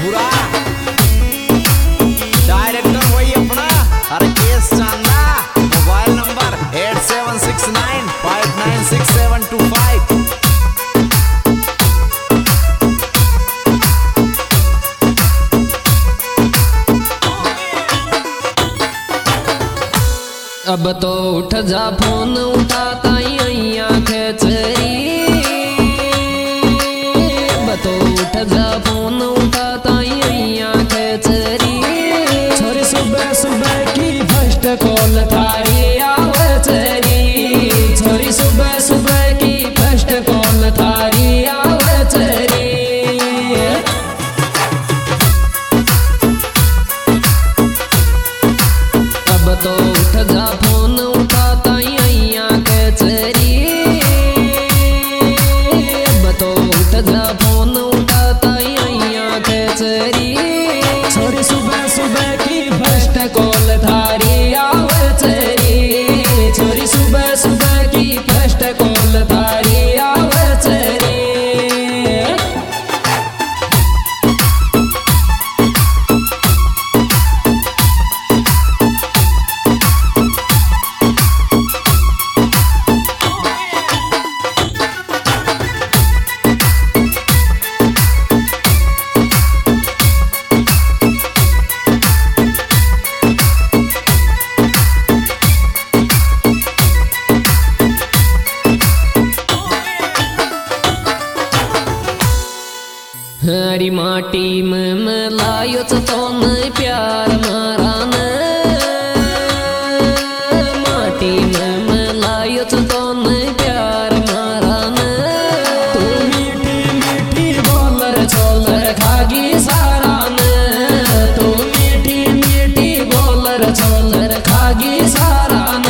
पूरा। डायरेक्टर वही अपना हरकेश चांदा। Mobile number 8769596725। अब तो उठ जा फोन उठाता अइया खेचरी। अब तो उठ जा फोन उठाता अइया खेचरी। छोरी सुबह सुबह की फर्स्ट कॉल थारी आवे चरी। छोरी सुबह सुबह की फर्स्ट कॉल थारी आवे चरी। अब तो उठ जा फोन उठाता अइया खेचरी। अब तो उठ जा फोन उठाता अइया खेचरी। छोरी सुबह सुबह की फर्स्ट कॉल थारी आवे चरी। छोरी सुबह सुबह की फर्स्ट कॉल थारी आवे चरी। हरी माटी में मिलायो तो प्यार मारा न। माटी में मिलायो तो प्यार मारा न। तू मीठी मीठी बोलर छोलर खागी सारा न। तू मीठी मीठी बोलर छोलर खागी सारा न।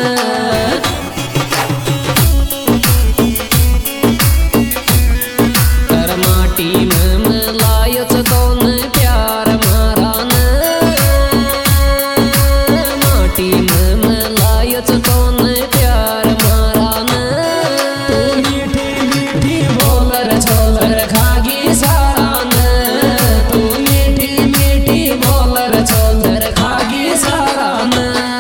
कर माटी में मिलायो तो प्यार मारा न। माटी में मिलायो तो प्यार मारा न। तू मीठी मीठी बोलर छोलर खागी सारा न। तू मीठी मीठी बोलर छोलर खागी सारा न।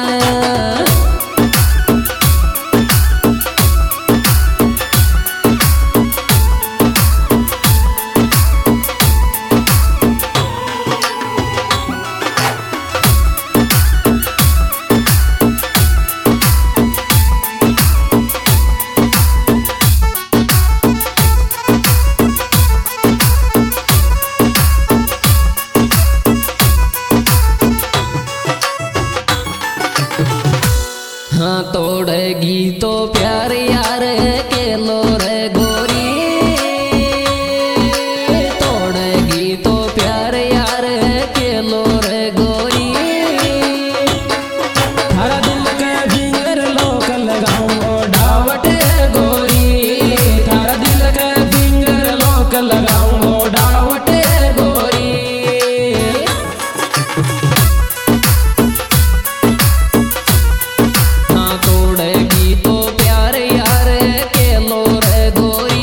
हाँ तोड़ेगी तो प्यार यार के लो रे गोरी। तोड़ेगी तो प्यार यार के लो रे गोरी। थारा दिल के फिंगर लोक लगाऊं डावट गोरी। थारा दिल के फिंगर लोक लगाऊं डावट गोरी। हाँ तोड़ेगी तो प्यार यार के लो रे गोरी।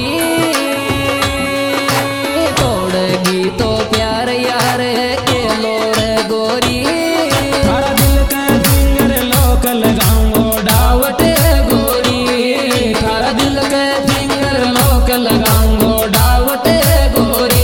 तोड़ेगी तो प्यार यार के लो रे गोरी। थारा दिल के फिंगर लोक लगाऊं डावट गोरी। थारा दिल के फिंगर लोक लगाऊं डावट गोरी।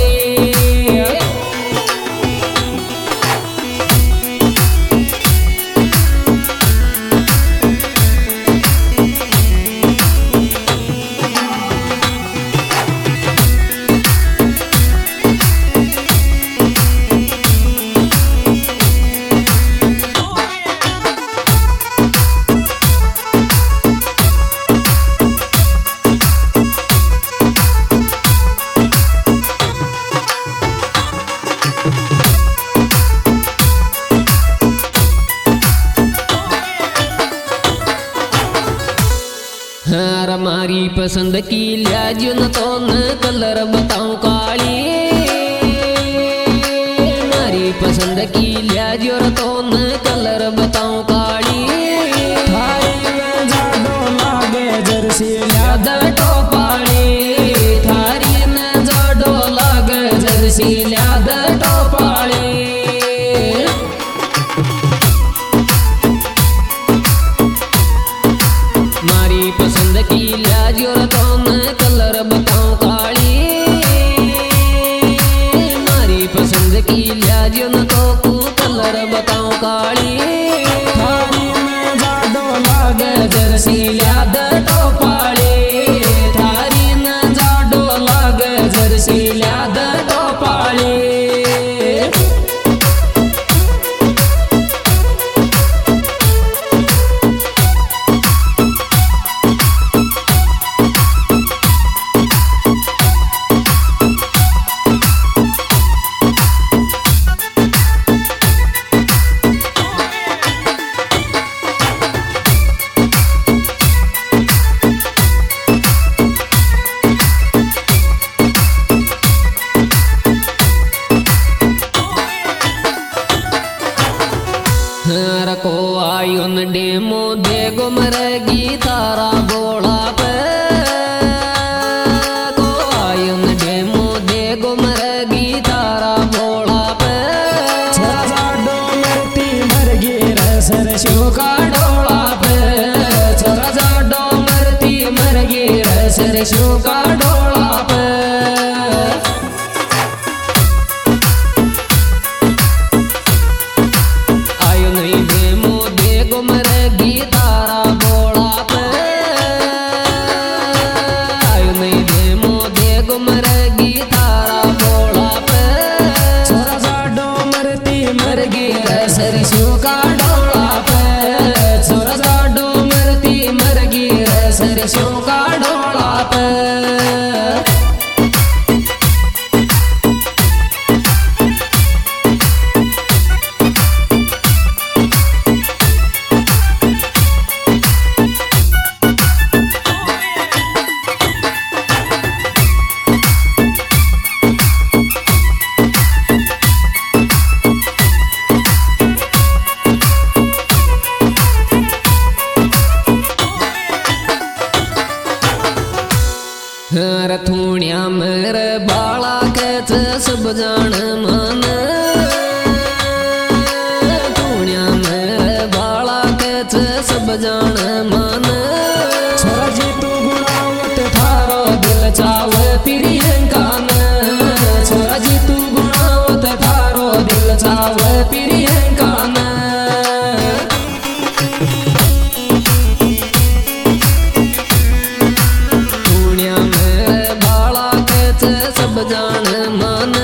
हाँ हमारी पसंद की लिया न तो न कलर बताऊं काली। हमारी पसंद की लिया तो न कलर बताऊं काली। थारी में जाडो लागे जर्सी ल्याद टोपाली। थारी में जाडो लागे जर्सी ल्याद टोपाली। थारा बोला पे को आयन डेमो दे गो मरगी थारा बोला पे छोरा डोमरती मरगी रसर शिव का डोला पे छोरा डोमरती मरगी रसर शिव का डोला पे सरसों का डोला पे छोरा डोमरती मरगी सरसों का डोला पे रथुणिया मेरे बाला के सब जान मन रथुणिया मेरे बाला के सब जान मन छोरा जी तू गुणावत थारो दिल चावे प्रियंका न छोरा जी तू गुणावत थारो दिल चावे प्रियंका न सब जान मन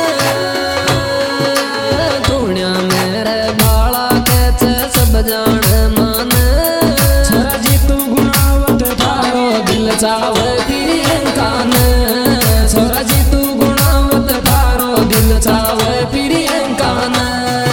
दुनिया मेरे बाला के सब जान मन छोरा जी तू गुणावत थारो दिल चावे प्रियंका न छोरा जी तू गुणावत थारो दिल चावे प्रियंका न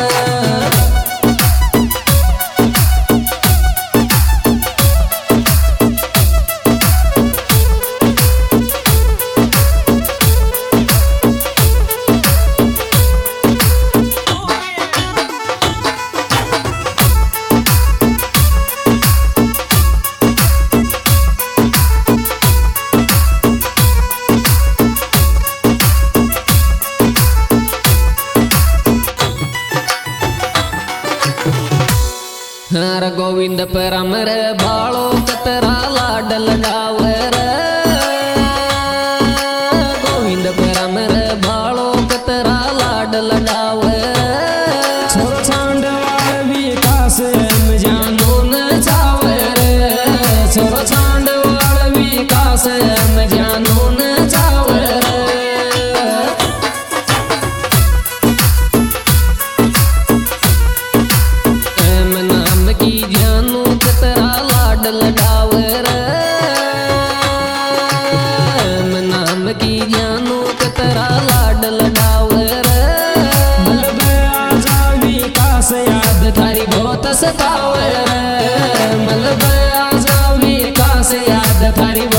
हर गोविंद परम रे बालो कतरा लाड लगावे रे गोविंद परम रे बालो कतरा लाड लगावे छोरा छांडवाल विकास में जानो न चावे रे छोरा छांडवाल विकास में जानो न चावे रे लगावे रे नाम की जानो कतरा लाड लगावे रे मलबे आजा विकास याद थारी बहुत सतावे रे मलबे आजा विकास याद थारी